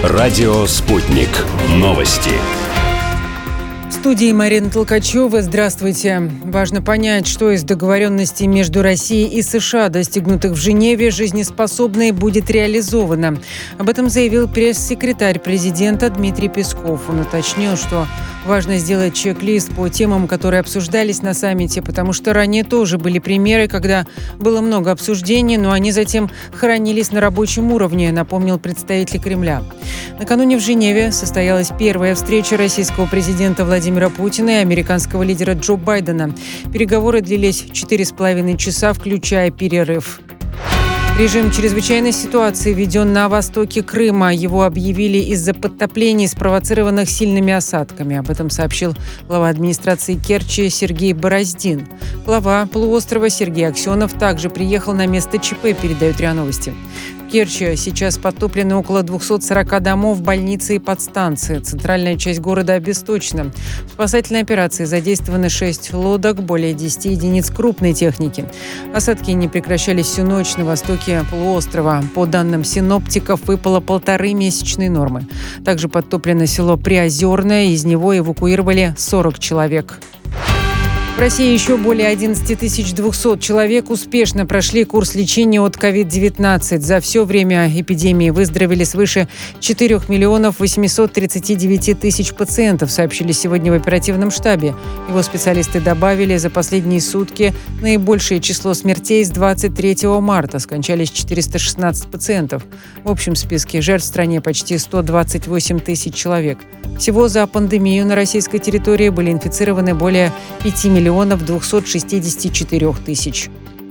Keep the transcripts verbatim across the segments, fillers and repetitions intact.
Радио «Спутник». Новости. В студии Марина Толкачева. Здравствуйте. Важно понять, что из договоренностей между Россией и США, достигнутых в Женеве, жизнеспособно и будет реализовано. Об этом заявил пресс-секретарь президента Дмитрий Песков. Он уточнил, что важно сделать чек-лист по темам, которые обсуждались на саммите, потому что ранее тоже были примеры, когда было много обсуждений, но они затем хранились на рабочем уровне, напомнил представитель Кремля. Накануне в Женеве состоялась первая встреча российского президента Владимира Путина и американского лидера Джо Байдена. Переговоры длились четыре с половиной часа, включая перерыв. Режим чрезвычайной ситуации введен на востоке Крыма. Его объявили из-за подтоплений, спровоцированных сильными осадками. Об этом сообщил глава администрации Керчи Сергей Бороздин. Глава полуострова Сергей Аксенов также приехал на место ЧП, передают РИА Новости. В Керчи сейчас подтоплены около двухсот сорока домов, больницы и подстанции. Центральная часть города обесточена. В спасательной операции задействованы шесть лодок, более десяти единиц крупной техники. Осадки не прекращались всю ночь на востоке полуострова. По данным синоптиков, выпало полторы месячной нормы. Также подтоплено село Приозерное, из него эвакуировали сорок человек. В России еще более одиннадцать тысяч двухсот человек успешно прошли курс лечения от ковид девятнадцать. За все время эпидемии выздоровели свыше четырёх миллионов восьмисот тридцати девяти тысяч пациентов, сообщили сегодня в оперативном штабе. Его специалисты добавили, за последние сутки наибольшее число смертей с двадцать третьего марта. Скончались четыреста шестнадцать пациентов. В общем списке жертв в стране почти сто двадцать восемь тысяч человек. Всего за пандемию на российской территории были инфицированы более пяти миллионов двухсот шестидесяти четырёх тысяч.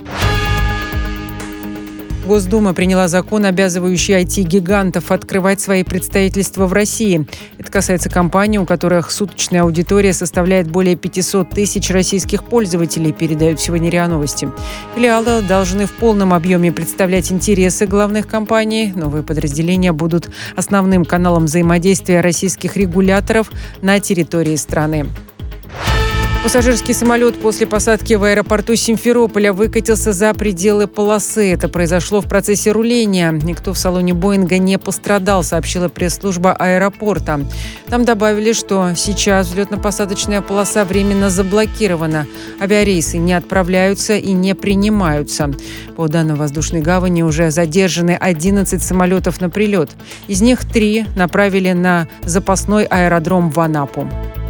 Госдума приняла закон, обязывающий ай ти-гигантов открывать свои представительства в России. Это касается компаний, у которых суточная аудитория составляет более пятисот тысяч российских пользователей, передают сегодня РИА Новости. Филиалы должны в полном объеме представлять интересы главных компаний. Новые подразделения будут основным каналом взаимодействия российских регуляторов на территории страны. Пассажирский самолет после посадки в аэропорту Симферополя выкатился за пределы полосы. Это произошло в процессе руления. Никто в салоне Боинга не пострадал, сообщила пресс-служба аэропорта. Там добавили, что сейчас взлетно-посадочная полоса временно заблокирована. Авиарейсы не отправляются и не принимаются. По данным воздушной гавани, уже задержаны одиннадцать самолетов на прилет. Из них три направили на запасной аэродром в Анапу.